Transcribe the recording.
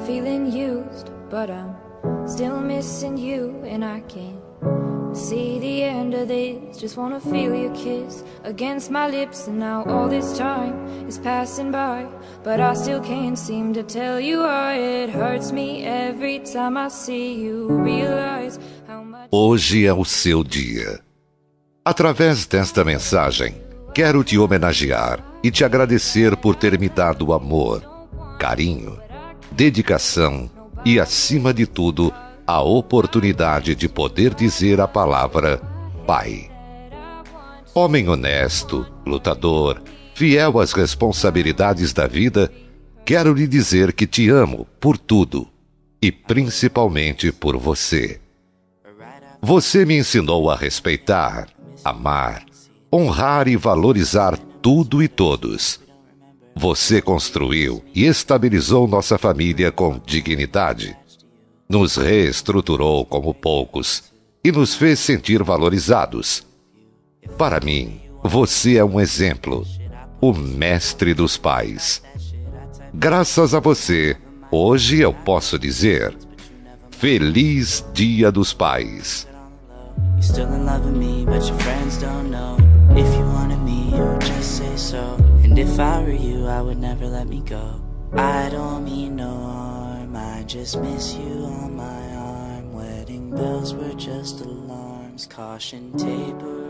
feeling used, but I'm still missing you, and I can't see the end of this. Just wanna feel your kiss against my lips, and now all this time is passing by, but I still can't seem to tell you why. It hurts me every time I see you, realize how much... Hoje é o seu dia. Através desta mensagem, quero te homenagear e te agradecer por ter me dado amor, carinho, dedicação e, acima de tudo, a oportunidade de poder dizer a palavra Pai. Homem honesto, lutador, fiel às responsabilidades da vida, quero lhe dizer que te amo por tudo e principalmente por você. Você me ensinou a respeitar, amar, honrar e valorizar tudo e todos. Você construiu e estabilizou nossa família com dignidade. Nos reestruturou como poucos e nos fez sentir valorizados. Para mim, você é um exemplo, o mestre dos pais. Graças a você, hoje eu posso dizer: Feliz Dia dos Pais. You're still in love with me, but your friends don't know. If you wanted me, you would just say so. And if I were you, I would never let me go. I don't mean no harm, I just miss you on my arm. Wedding bells were just alarms, caution tape.